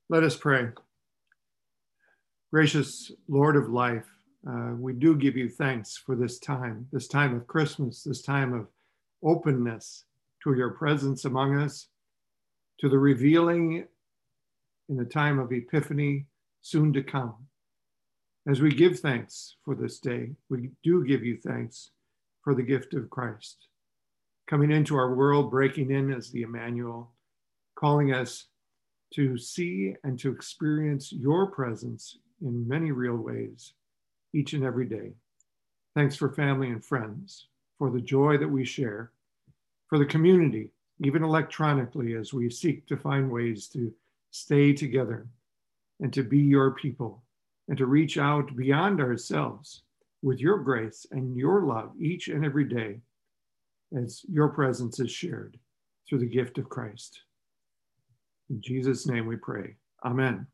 Let us pray. Gracious Lord of life, we do give you thanks for this time of Christmas, this time of openness to your presence among us, to the revealing in the time of Epiphany soon to come. As we give thanks for this day, we do give you thanks for the gift of Christ, coming into our world, breaking in as the Emmanuel, calling us to see and to experience your presence in many real ways each and every day. Thanks for family and friends, for the joy that we share, for the community, even electronically, as we seek to find ways to stay together and to be your people and to reach out beyond ourselves with your grace and your love each and every day as your presence is shared through the gift of Christ. In Jesus' name we pray. Amen.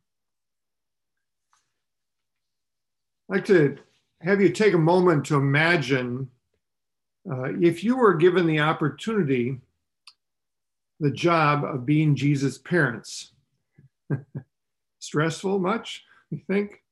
I'd like to have you take a moment to imagine if you were given the opportunity, the job of being Jesus' parents. Stressful much, you think?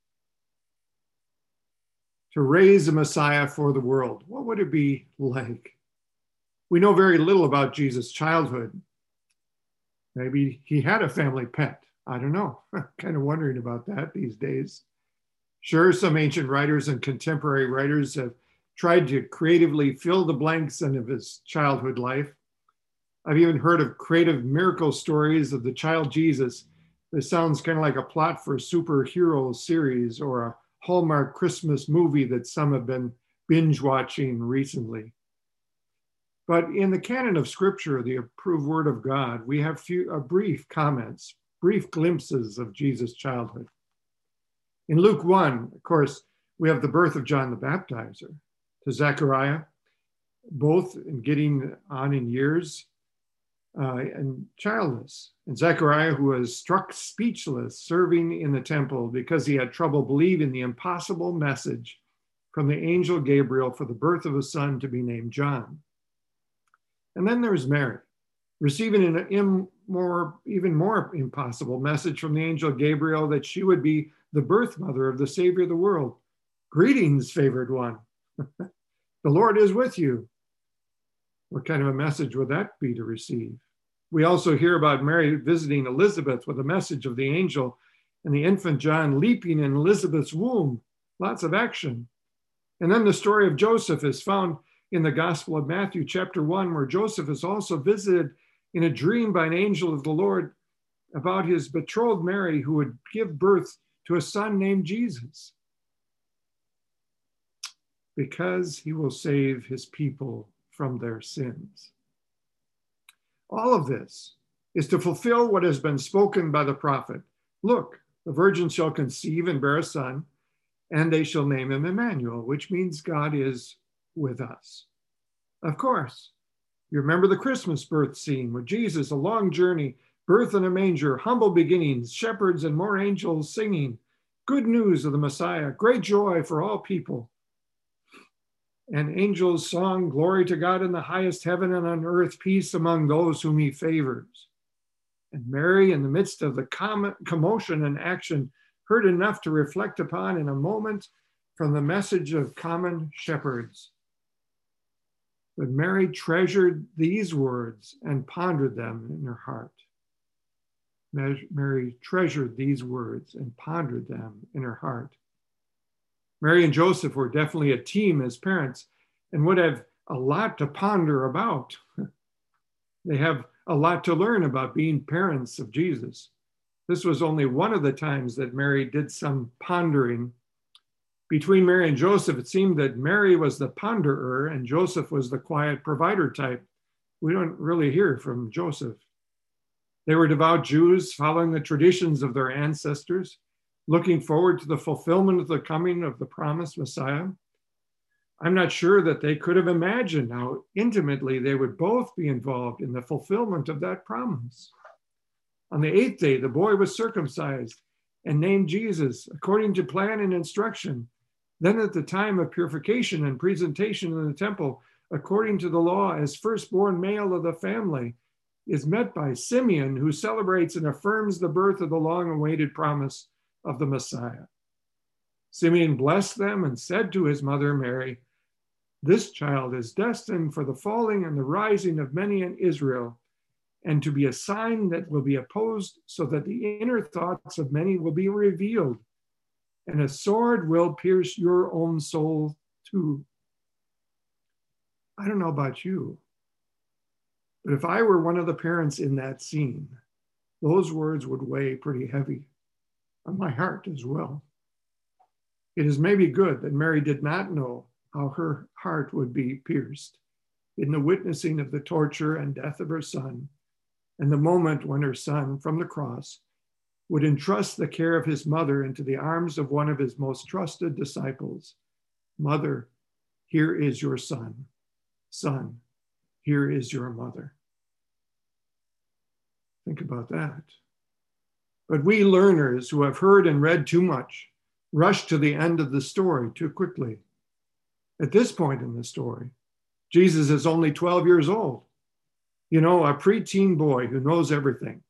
To raise a Messiah for the world, what would it be like? We know very little about Jesus' childhood. Maybe he had a family pet. I don't know. I'm kind of wondering about that these days. Sure, some ancient writers and contemporary writers have tried to creatively fill the blanks of his childhood life. I've even heard of creative miracle stories of the child Jesus. This sounds kind of like a plot for a superhero series or a Hallmark Christmas movie that some have been binge watching recently. But in the canon of Scripture, the approved word of God, we have brief comments, brief glimpses of Jesus' childhood. In Luke 1, of course, we have the birth of John the Baptizer to Zechariah, both in getting on in years and childless. And Zechariah, who was struck speechless serving in the temple because he had trouble believing the impossible message from the angel Gabriel for the birth of a son to be named John. And then there's Mary, receiving an even more impossible message from the angel Gabriel that she would be the birth mother of the Savior of the world. Greetings, favored one. The Lord is with you. What kind of a message would that be to receive? We also hear about Mary visiting Elizabeth with a message of the angel and the infant John leaping in Elizabeth's womb. Lots of action. And then the story of Joseph is found in the Gospel of Matthew, chapter 1, where Joseph is also visited in a dream by an angel of the Lord about his betrothed Mary, who would give birth to a son named Jesus, because he will save his people from their sins. All of this is to fulfill what has been spoken by the prophet. Look, the virgin shall conceive and bear a son, and they shall name him Emmanuel, which means God is with us. Of course, you remember the Christmas birth scene with Jesus, a long journey, birth in a manger, humble beginnings, shepherds and more angels singing, good news of the Messiah, great joy for all people. And angels song, glory to God in the highest heaven and on earth, peace among those whom he favors. And Mary, in the midst of the commotion and action, heard enough to reflect upon in a moment from the message of common shepherds. But Mary treasured these words and pondered them in her heart. Mary treasured these words and pondered them in her heart. Mary and Joseph were definitely a team as parents and would have a lot to ponder about. They have a lot to learn about being parents of Jesus. This was only one of the times that Mary did some pondering. Between Mary and Joseph, it seemed that Mary was the ponderer and Joseph was the quiet provider type. We don't really hear from Joseph. They were devout Jews following the traditions of their ancestors, looking forward to the fulfillment of the coming of the promised Messiah. I'm not sure that they could have imagined how intimately they would both be involved in the fulfillment of that promise. On the 8th day, the boy was circumcised and named Jesus according to plan and instruction. Then at the time of purification and presentation in the temple, according to the law, as firstborn male of the family, is met by Simeon, who celebrates and affirms the birth of the long-awaited promise of the Messiah. Simeon blessed them and said to his mother Mary, "This child is destined for the falling and the rising of many in Israel, and to be a sign that will be opposed, so that the inner thoughts of many will be revealed, and a sword will pierce your own soul too." I don't know about you, but if I were one of the parents in that scene, those words would weigh pretty heavy on my heart as well. It is maybe good that Mary did not know how her heart would be pierced in the witnessing of the torture and death of her son, and the moment when her son from the cross would entrust the care of his mother into the arms of one of his most trusted disciples. "Mother, here is your son. Son, here is your mother." Think about that. But we learners who have heard and read too much rush to the end of the story too quickly. At this point in the story, Jesus is only 12 years old. You know, a preteen boy who knows everything.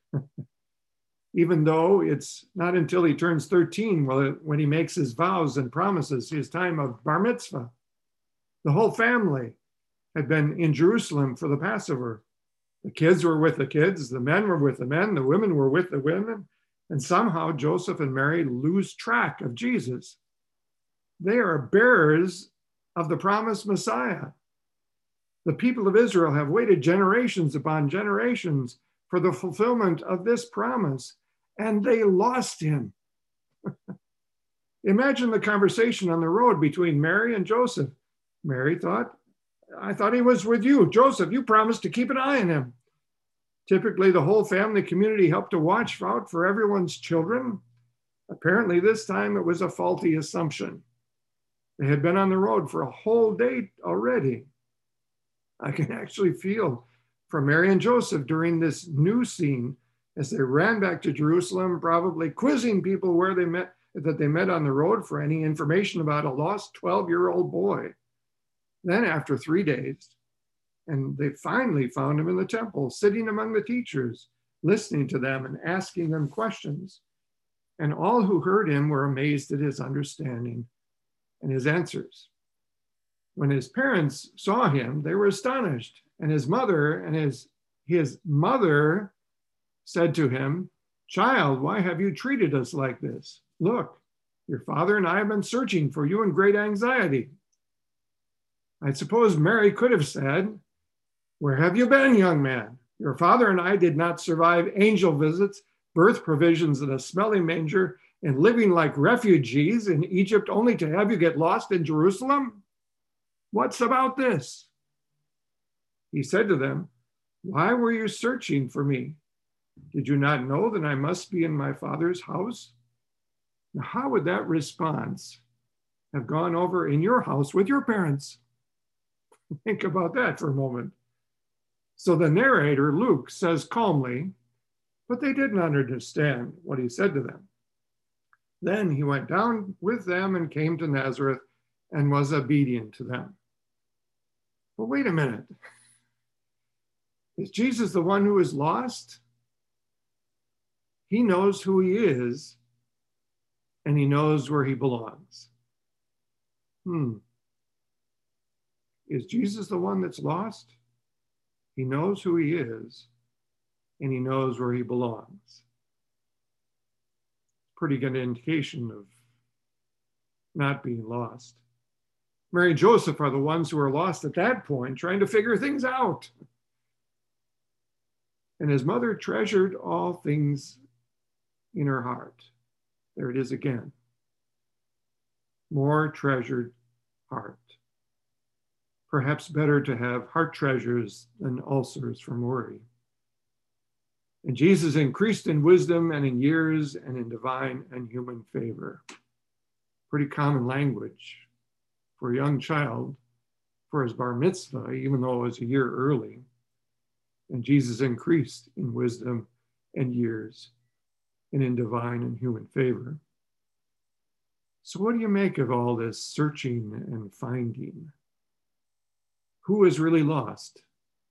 Even though it's not until he turns 13 when he makes his vows and promises, his time of bar mitzvah. The whole family had been in Jerusalem for the Passover. The kids were with the kids, the men were with the men, the women were with the women, and somehow Joseph and Mary lose track of Jesus. They are bearers of the promised Messiah. The people of Israel have waited generations upon generations for the fulfillment of this promise, and they lost him. Imagine the conversation on the road between Mary and Joseph. Mary thought, "I thought he was with you. Joseph, you promised to keep an eye on him." Typically, the whole family community helped to watch out for everyone's children. Apparently, this time it was a faulty assumption. They had been on the road for a whole day already. I can actually feel for Mary and Joseph during this new scene as they ran back to Jerusalem, probably quizzing people where they met on the road for any information about a lost 12-year-old boy. Then after 3 days, and they finally found him in the temple, sitting among the teachers, listening to them and asking them questions. And all who heard him were amazed at his understanding and his answers. When his parents saw him, they were astonished. And his mother said to him, "Child, why have you treated us like this? Look, your father and I have been searching for you in great anxiety." I suppose Mary could have said, "Where have you been, young man? Your father and I did not survive angel visits, birth provisions in a smelly manger, and living like refugees in Egypt only to have you get lost in Jerusalem. What's about this?" He said to them, "Why were you searching for me? Did you not know that I must be in my father's house?" Now, how would that response have gone over in your house with your parents? Think about that for a moment. So the narrator, Luke, says calmly, but they did not understand what he said to them. Then he went down with them and came to Nazareth and was obedient to them. But wait a minute. Is Jesus the one who is lost? He knows who he is, and he knows where he belongs. Is Jesus the one that's lost? He knows who he is, and he knows where he belongs. Pretty good indication of not being lost. Mary and Joseph are the ones who are lost at that point, trying to figure things out. And his mother treasured all things in her heart. There it is again. More treasured heart. Perhaps better to have heart treasures than ulcers from worry. And Jesus increased in wisdom and in years and in divine and human favor. Pretty common language for a young child for his bar mitzvah, even though it was a year early. And Jesus increased in wisdom and years and in divine and human favor. So what do you make of all this searching and finding? Who is really lost?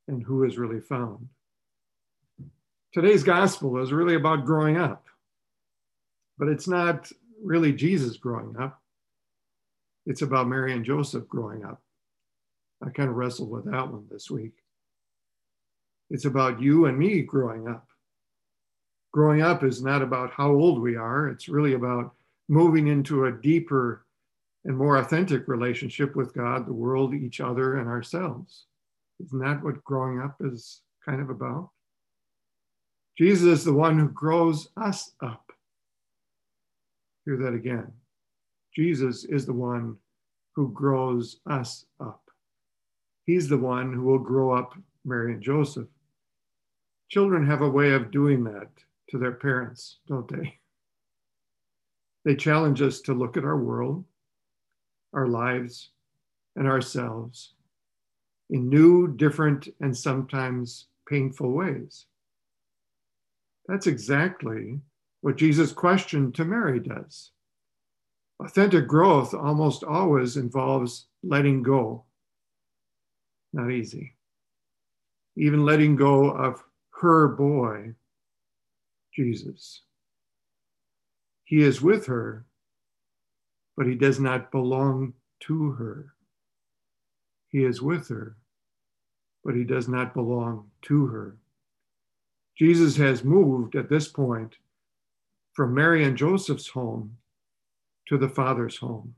and who is really found. Today's gospel is really about growing up, but it's not really Jesus growing up. It's about Mary and Joseph growing up. I kind of wrestled with that one this week. It's about you and me growing up. Growing up is not about how old we are. It's really about moving into a deeper and more authentic relationship with God, the world, each other, and ourselves. Isn't that what growing up is kind of about? Jesus is the one who grows us up. Hear that again. Jesus is the one who grows us up. He's the one who will grow up Mary and Joseph. Children have a way of doing that to their parents, don't they? They challenge us to look at our world, our lives, and ourselves in new, different, and sometimes painful ways. That's exactly what Jesus' question to Mary does. Authentic growth almost always involves letting go. Not easy. Even letting go of her boy, Jesus. He is with her, but he does not belong to her. He is with her, but he does not belong to her. Jesus has moved at this point from Mary and Joseph's home to the Father's home.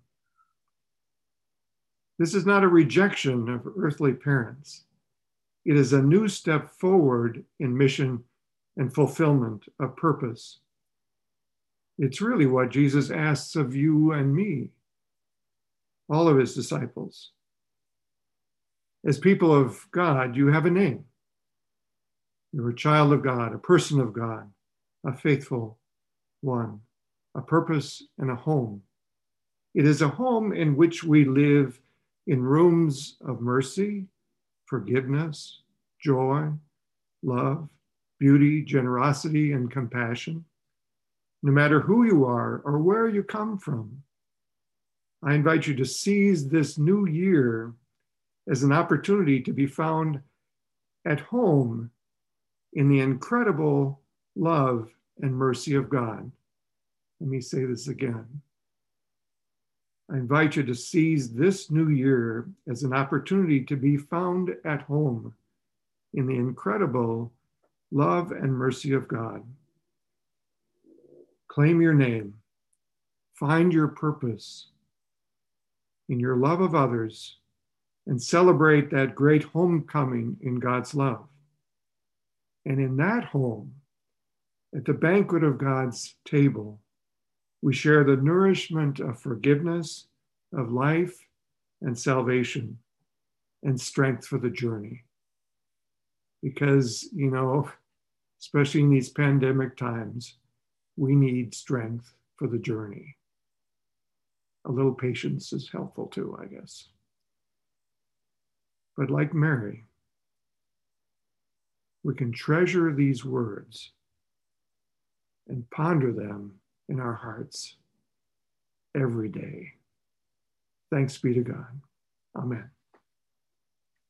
This is not a rejection of earthly parents. It is a new step forward in mission and fulfillment of purpose. It's really what Jesus asks of you and me, all of his disciples. As people of God, you have a name. You're a child of God, a person of God, a faithful one, a purpose and a home. It is a home in which we live in rooms of mercy, forgiveness, joy, love, beauty, generosity, and compassion. No matter who you are or where you come from, I invite you to seize this new year as an opportunity to be found at home in the incredible love and mercy of God. Let me say this again. I invite you to seize this new year as an opportunity to be found at home in the incredible love and mercy of God. Claim your name. Find your purpose in your love of others and celebrate that great homecoming in God's love. And in that home, at the banquet of God's table, we share the nourishment of forgiveness, of life and salvation, and strength for the journey. Because, especially in these pandemic times, we need strength for the journey. A little patience is helpful too, I guess. But like Mary, we can treasure these words and ponder them in our hearts every day. Thanks be to God. Amen.